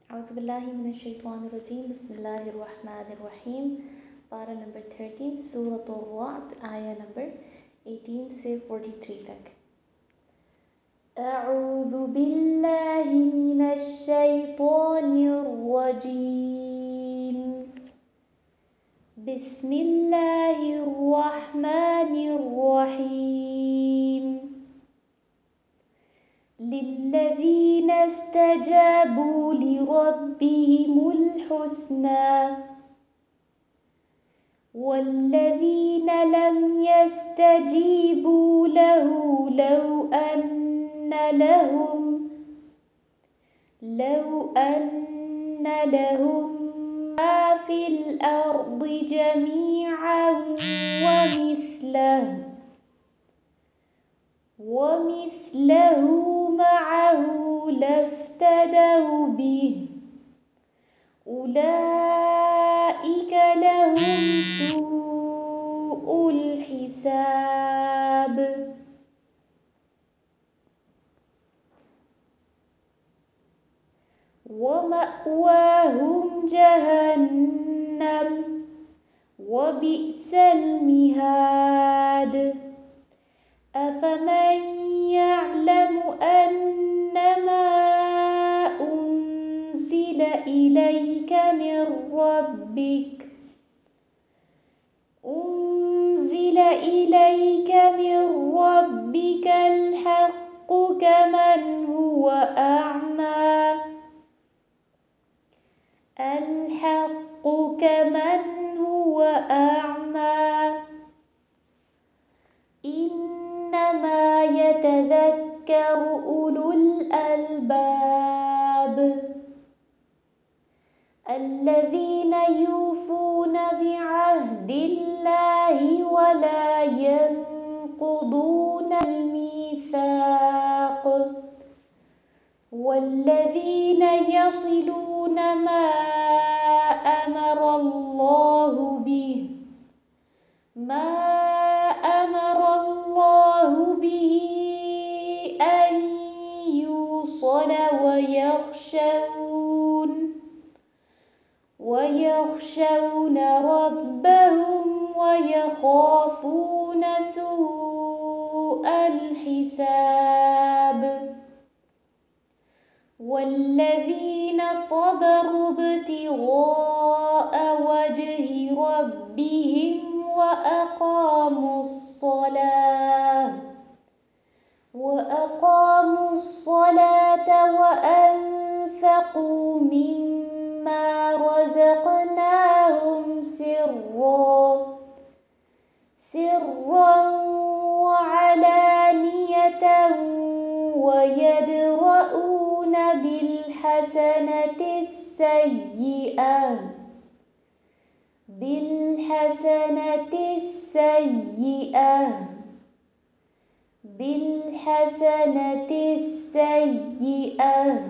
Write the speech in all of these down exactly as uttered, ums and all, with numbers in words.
أعوذ بالله من الشيطان الرجيم. بسم الله الرحمن الرحيم. Para number thirteen, Surah Al-Ra'd, ayah number eighteen से forty-three तक. أعوذ بالله من الشيطان الرجيم. بسم الله الرحمن الرحيم. للذين استجابوا لربهم الحسنى والذين لم يستجيبوا له لو أن لهم لو أن لهم ما في الأرض جميعا ومثله ومثله معه لافتدوا به أولئك لهم سوء الحساب ومأواهم جهنم وبئس المهاد أفمن يعلم أنما أنزل إليك من ربك أنزل إليك من ربك الحق كمن هو أعمى الحق كمن هو أعمى إنما يتذكر أولو الألباب الذين يوفون بعهد الله ولا ينقضون الميثاق والذين يصلون ما أمر الله به ما أمر الله به أن يوصل ويخشون ويخشون ربهم ويخافون سوء الحساب والذين صبروا ابتغاء وجه ربهم وأقاموا الصلاة وأقاموا الصلاة وأنفقوا مما رزقناهم سرا سرا وعلانية ويدرؤون بالحسنة السيئة بالحسنة السيئة بالحسنة السيئة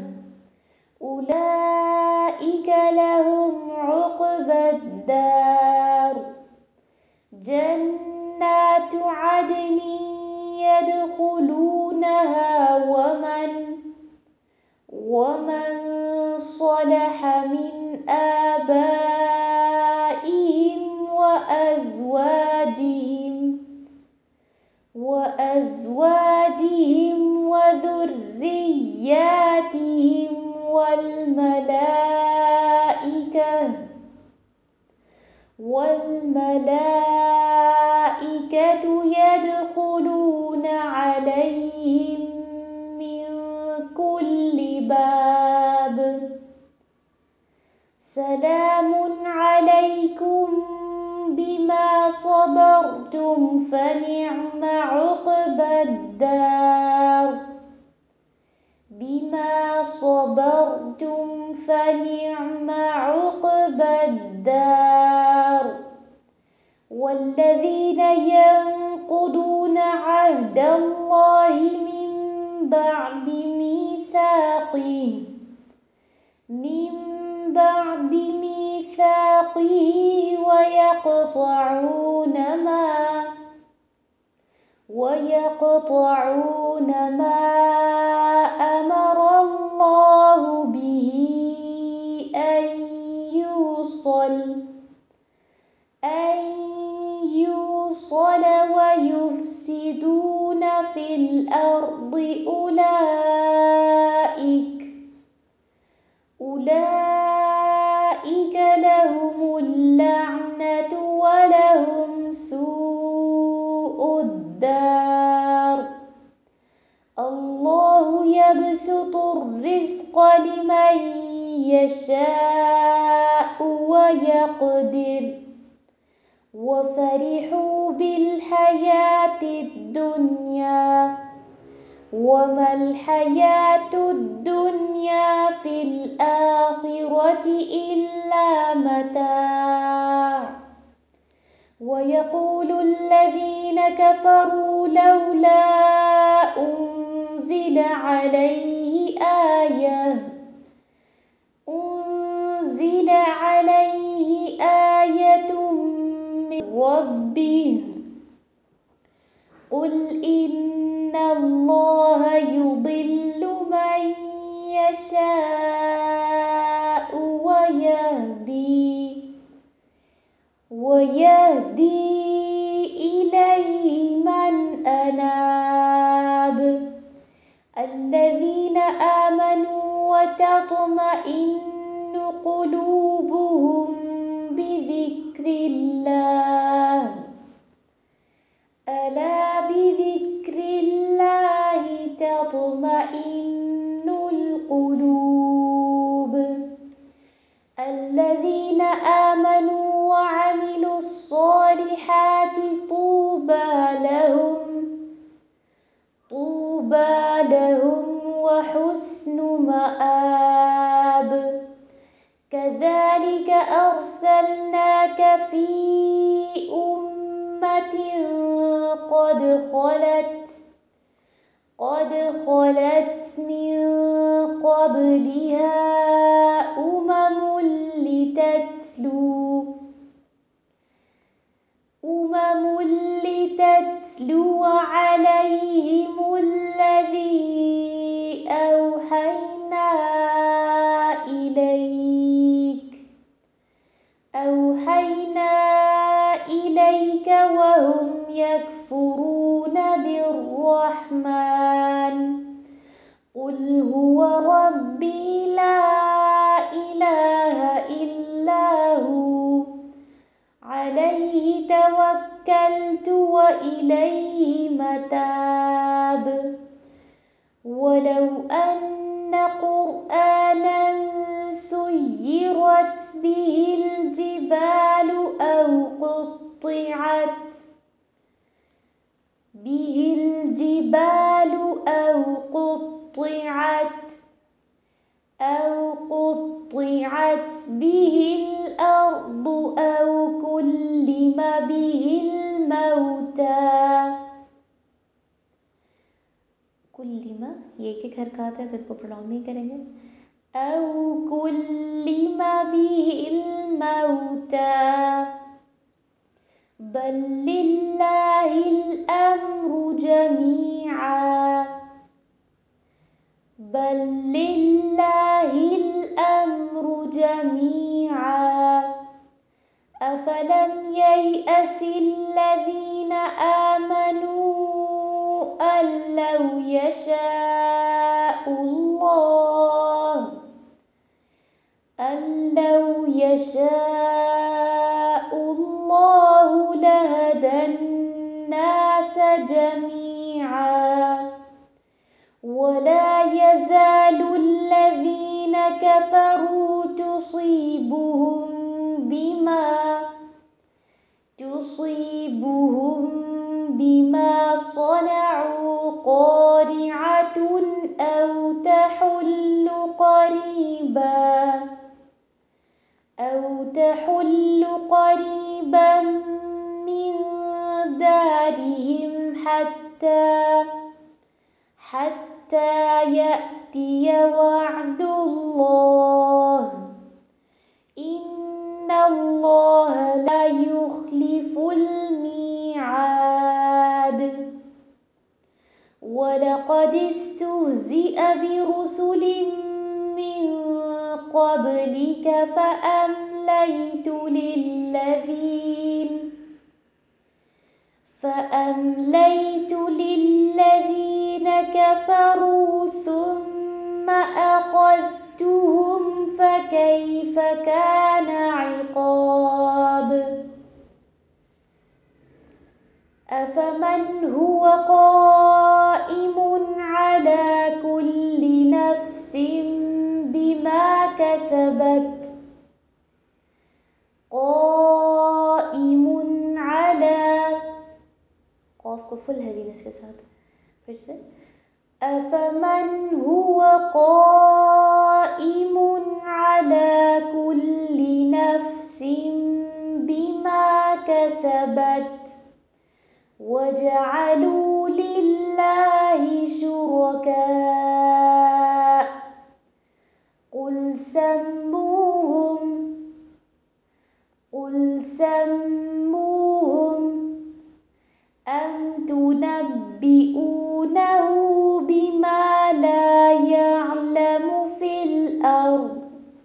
أولئك لهم عقبى الدار جنات عدن يدخلونها ومن ومن صلح من آبائهم وأزواجهم وأزواجهم وذرياتهم والملائكة والملائكة يدخلون عليهم من كل باب سلام عليكم بما صبرتم فنعم عقبى الدار بما صبرتم فنعم عقبى الدار والذين ينقضون عهد الله من بعد ميثاقه من بعد ميثاقه ويقطعون ما ويقطعون ما أمر الله به في الأرض أولئك أولئك لهم اللعنة ولهم سوء الدار. الله يبسط الرزق لمن يشاء ويقدر وفرحوا بالحياة الدنيا وما الحياة الدنيا في الآخرة إلا متاع. ويقول الذين كفروا لولا أنزل عليه آية أنزل عليه آية من ربه قل إن الله يضل من يشاء ويهدي ويهدي إليه من أناب. الذين آمنوا وتطمئن قلوبهم بذكر الله ألا بذكر الله تطمئن القلوب. الذين آمنوا وعملوا الصالحات طوبى لهم طوبى لهم وحسن مآب. كذلك أرسلناك في أمة قد خلت قد خلت من قبلها أمم لتتلو أمم لتتلو عليهم الذي أوحينا إليك أوحينا إليك وهم يكفرون بالرحمن قل هو ربي لا إله إلا هو عليه توكلت وإليه متاب. ولو أن قرآنا سيرت به الجبال أو قطعت به الجبال أو قطعت أو قطعت به الأرض أو كلم به الموتى कुल्लिमा ये के घर का आता है तो इसको प्रोनाउंस नहीं करेंगे। औ कुल्लिमा बिहिल मौता बल लिल्लाहिल अम्रु जमीआ बल लिल्लाहिल अम्रु जमीआ अफलम ययअसिल्लज़ीन आमनू أن لو يشاء الله أن لو يشاء الله لهدى الناس جميعا ولا يزال الذين كفروا تصيبهم بما تصيبهم بما صنعوا قارعة أو تحل قريبا أو تحل قريبا من دارهم حتى حتى يأتي وعد الله إن الله لا يخلف الميعاد. ولقد استهزئ برسل من قبلك فأمليت للذين فأمليت للذين كفروا ثم أخذتهم فكيف كان عقاب أفمن هو قائم على كل نفس بما كسبت قائم على قاف كفل هذه نسكسات فرسة أفمن هو قائم على كل نفس بما كسبت وجعلوا لله شركاء قل سموهم قل سموهم أم تنبئونه بما لا يعلم في الأرض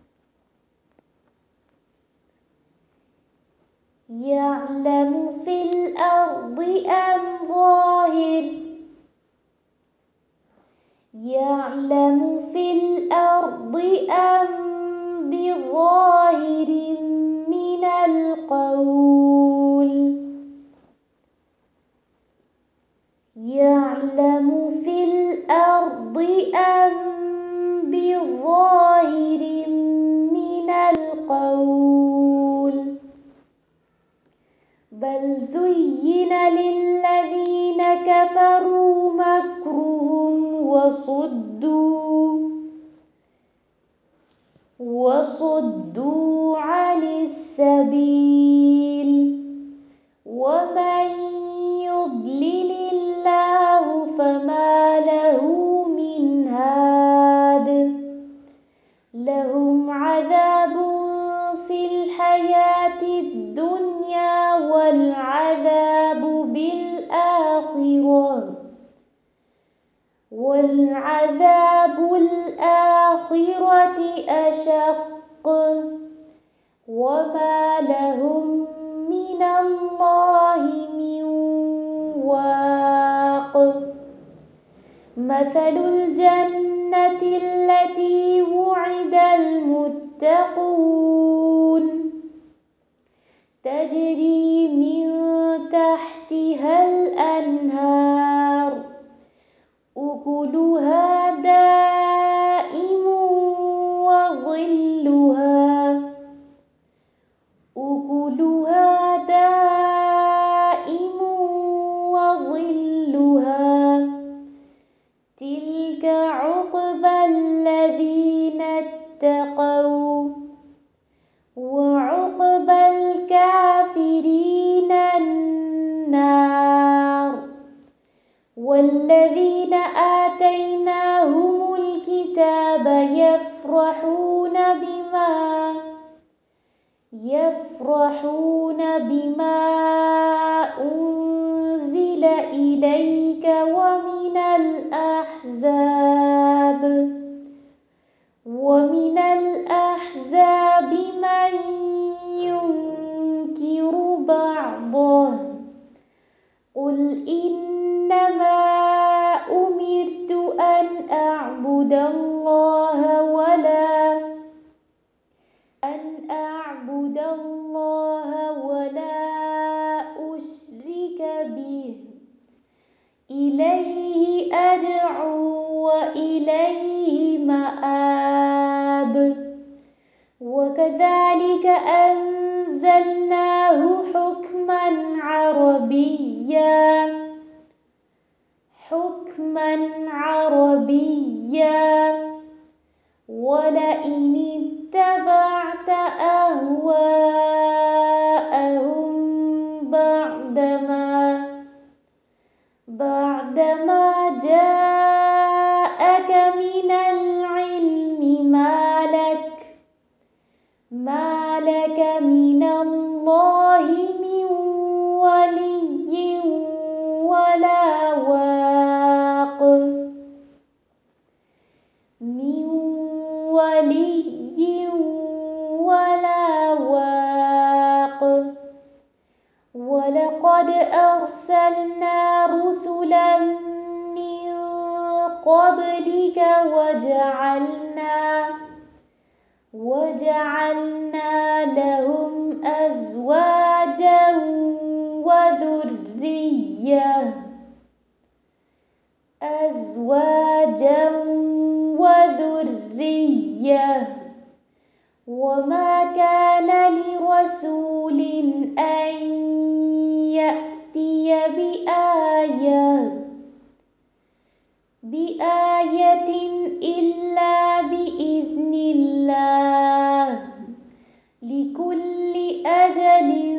يعلم في الأرض أم ظاهر يعلم في الأرض أم بظاهر من القول يعلم في الأرض أم بظاهر من القول بل زين للذين كفروا مكرهم وصدوا وصدوا عن السبيل ومن يضلل الله فما له من هاد لهم عذاب في الحياة الدنيا والعذاب بالآخرة والعذاب الآخرة أشق وما لهم من الله من واق مثل الجنة التي وعد المتقون تجري من تحتها الأنهار أكلها دائم وظلها أكلها دائم وظلها تلك عقبى الذين اتقوا وعقبى الكافرين النار والذين آتيناهم الكتاب يفرحون بما يفرحون بما أنزل إليك ومن الأحزاب ومن الأحزاب من ينكر بعضه قل إنما أمرت أن أعبد الله ولا أن أعبد الله ولا أشرك به إليه أدعو وإليه مآب وكذلك أنزلناه حكما عربيا حكما عربيا ولئن اتبعت أهواءهم بعدما بعدما جاءك من العلم ما لك ما لك من الله من ولي ولا واق من ولي ولا واق ولقد أرسلنا أرسلنا رسلا من قبلك وجعلنا وجعلنا لهم أزواجا وذرية أزواجا وذرية وما كان لرسول أن يأتي بآية بآية إلا بإذن الله لكل أجل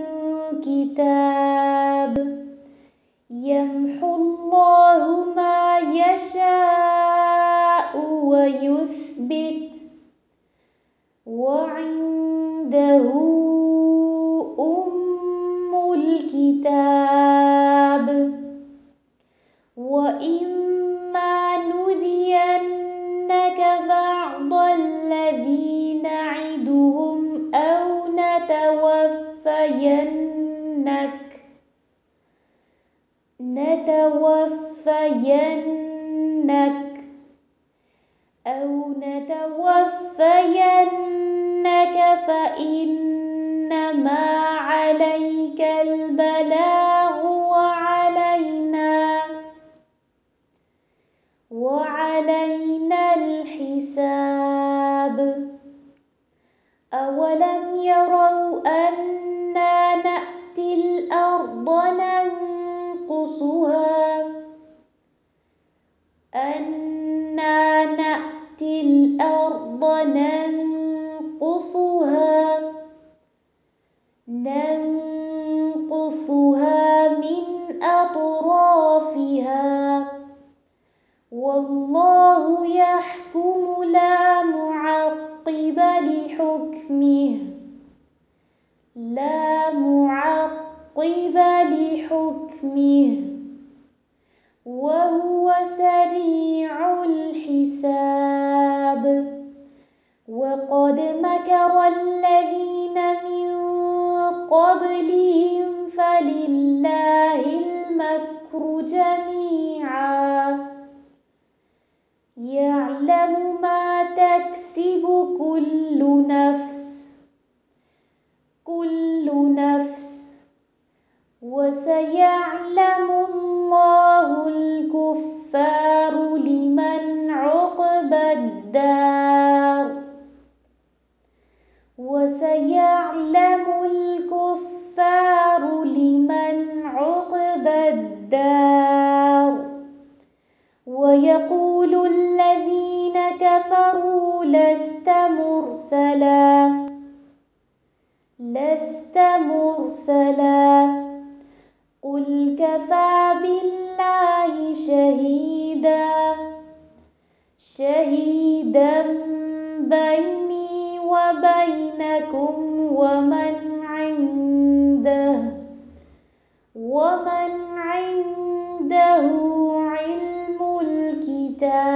كتاب يمحو الله ما يشاء ويثبت وعنده أم الكتاب وإما نرينك بعض الذي نعدهم أو نتوفينك نتوفينك أو نتوفينك فإنما عليك البلاغ وعلينا وعلينا الحساب أولم يروا أنا نأتي الأرض ننقصها أنا نأتي الأرض ننقصها ننقصها من أطرافها والله يحكم لا معقب لحكمه لا معقب لحكمه وهو سريع الحساب وقد مكر الذين من قبلهم فلله المكر جميعا يعلم ما تكسب كل نفس كل نفس وسيعلم الله الكفار لمن عقبى الدار وسيعلم الكفار لمن عقبى الدار ويقول الذين كفروا لست مرسلا لست مرسلا قل كفى بالله شهيدا شهيدا بيني وبينكم ومن عنده ومن عنده علم الكتاب